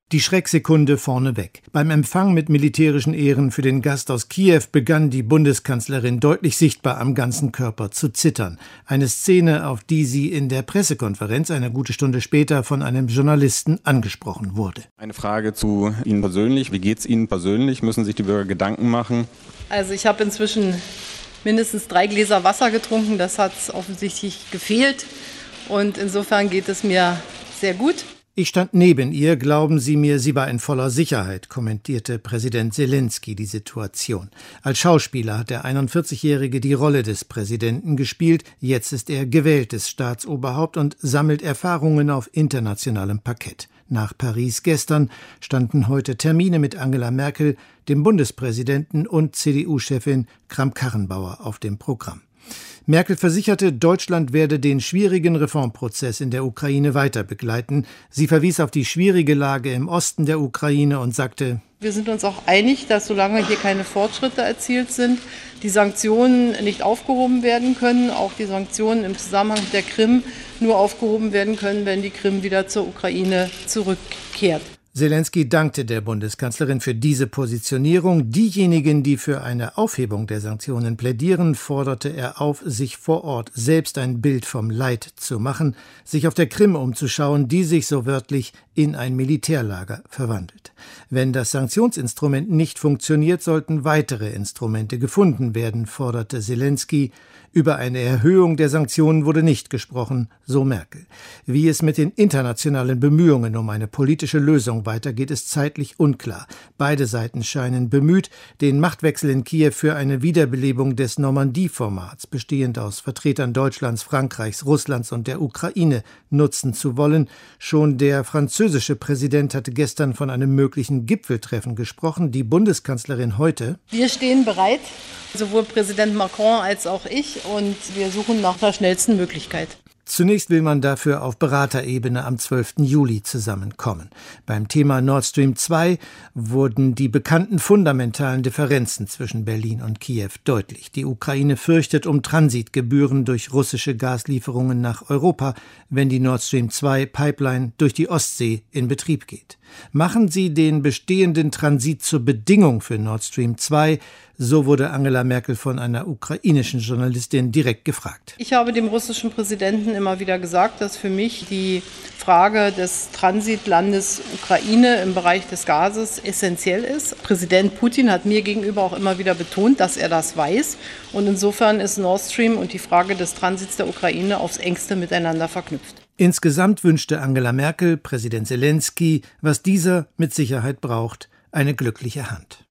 Die Schrecksekunde vorneweg. Beim Empfang mit militärischen Ehren für den Gast aus Kiew begann die Bundeskanzlerin deutlich sichtbar am ganzen Körper zu zittern. Eine Szene, auf die sie in der Pressekonferenz eine gute Stunde später von einem Journalisten angesprochen wurde. Eine Frage zu Ihnen persönlich. Wie geht es Ihnen persönlich? Müssen sich die Bürger Gedanken machen? Also ich habe inzwischen mindestens 3 Gläser Wasser getrunken. Das hat offensichtlich gefehlt. Und insofern geht es mir sehr gut. Ich stand neben ihr, glauben Sie mir, sie war in voller Sicherheit, kommentierte Präsident Selenskyj die Situation. Als Schauspieler hat der 41-Jährige die Rolle des Präsidenten gespielt. Jetzt ist er gewähltes Staatsoberhaupt und sammelt Erfahrungen auf internationalem Parkett. Nach Paris gestern standen heute Termine mit Angela Merkel, dem Bundespräsidenten und CDU-Chefin Kramp-Karrenbauer auf dem Programm. Merkel versicherte, Deutschland werde den schwierigen Reformprozess in der Ukraine weiter begleiten. Sie verwies auf die schwierige Lage im Osten der Ukraine und sagte: Wir sind uns auch einig, dass solange hier keine Fortschritte erzielt sind, die Sanktionen nicht aufgehoben werden können. Auch die Sanktionen im Zusammenhang mit der Krim nur aufgehoben werden können, wenn die Krim wieder zur Ukraine zurückkehrt. Selenskyj dankte der Bundeskanzlerin für diese Positionierung. Diejenigen, die für eine Aufhebung der Sanktionen plädieren, forderte er auf, sich vor Ort selbst ein Bild vom Leid zu machen, sich auf der Krim umzuschauen, die sich so wörtlich in ein Militärlager verwandelt. Wenn das Sanktionsinstrument nicht funktioniert, sollten weitere Instrumente gefunden werden, forderte Selenskyj. Über eine Erhöhung der Sanktionen wurde nicht gesprochen, so Merkel. Wie es mit den internationalen Bemühungen um eine politische Lösung weitergeht, ist zeitlich unklar. Beide Seiten scheinen bemüht, den Machtwechsel in Kiew für eine Wiederbelebung des Normandie-Formats, bestehend aus Vertretern Deutschlands, Frankreichs, Russlands und der Ukraine, nutzen zu wollen. Schon der französische Präsident hatte gestern von einem möglichen Gipfeltreffen gesprochen. Die Bundeskanzlerin heute: Wir stehen bereit, sowohl Präsident Macron als auch ich, und wir suchen nach der schnellsten Möglichkeit. Zunächst will man dafür auf Beraterebene am 12. Juli zusammenkommen. Beim Thema Nord Stream 2 wurden die bekannten fundamentalen Differenzen zwischen Berlin und Kiew deutlich. Die Ukraine fürchtet um Transitgebühren durch russische Gaslieferungen nach Europa, wenn die Nord Stream 2 Pipeline durch die Ostsee in Betrieb geht. Machen Sie den bestehenden Transit zur Bedingung für Nord Stream 2, so wurde Angela Merkel von einer ukrainischen Journalistin direkt gefragt. Ich habe dem russischen Präsidenten immer wieder gesagt, dass für mich die Frage des Transitlandes Ukraine im Bereich des Gases essentiell ist. Präsident Putin hat mir gegenüber auch immer wieder betont, dass er das weiß. Und insofern ist Nord Stream und die Frage des Transits der Ukraine aufs Engste miteinander verknüpft. Insgesamt wünschte Angela Merkel Präsident Selenskyj, was dieser mit Sicherheit braucht, eine glückliche Hand.